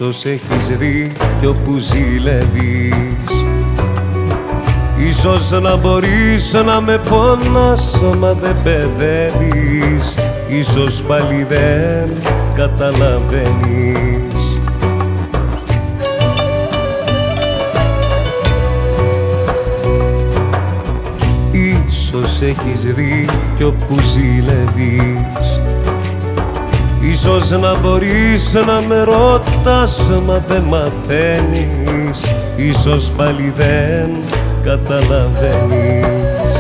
Ίσως έχεις δίκιο που ζηλεύεις, ίσως να μπορείς να με πονάς μα δεν παιδεύεις, ίσως πάλι δεν καταλαβαίνεις. Ίσως έχεις δίκιο που ζηλεύεις, ίσως να μπορείς να με ρωτάς μα δεν μαθαίνεις, ίσως πάλι δεν καταλαβαίνεις.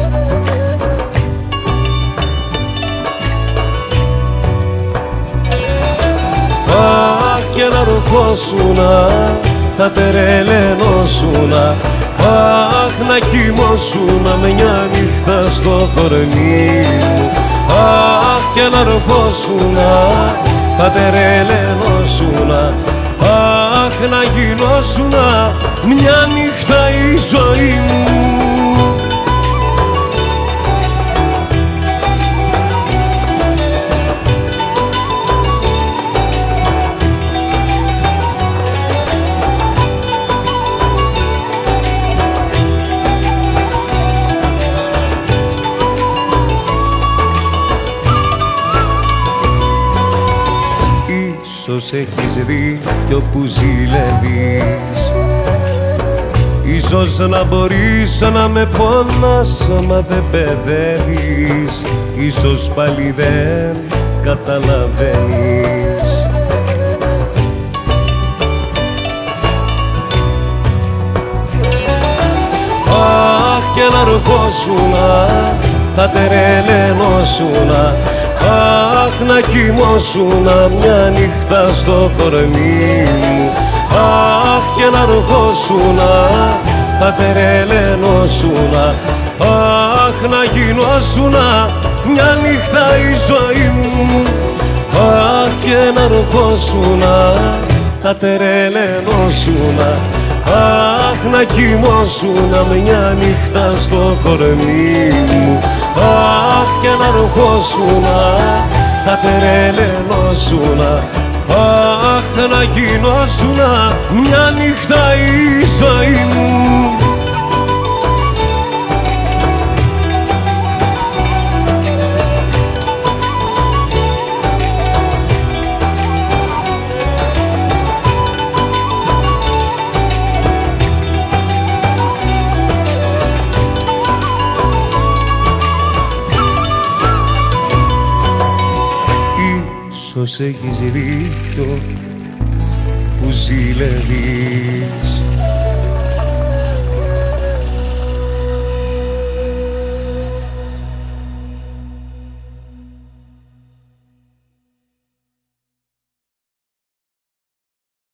Αχ, και να ροχώσουνα, θα τερελενώσουνα, αχ, να κοιμώσουνα μια νύχτα στο κορμί μου. Αχ, και να ροχώσουνα, θα τερελενώσουνα, αχ, να γινώσουνα μια νύχτα η ζωή μου. Ίσως έχεις δίκιο που ζηλεύεις, ίσως να μπορείς να με πονάς μα δεν παιδεύεις, ίσως πάλι δεν καταλαβαίνεις. Αχ, και να ροχώσουνα, θα τερελενώσουνα, αχ, να κοιμώσουνα μια νύχτα στο κορμί μου. Αχ, και να ροχώσουνα, θα τερελενώσουνα, αχ, να γινώσουνα μια νύχτα η ζωή μου. Αχ, και να ροχώσουνα, θα τερελενώσουνα, αχ, να κοιμώσουνα μια νύχτα στο κορμί μου. Αχ, και να ροχώσουνα, θα τερελενώσουνα, αχ, να γινώσουνα μια νύχτα η ζωή μου. Ίσως έχεις δίκιο που ζηλεύεις,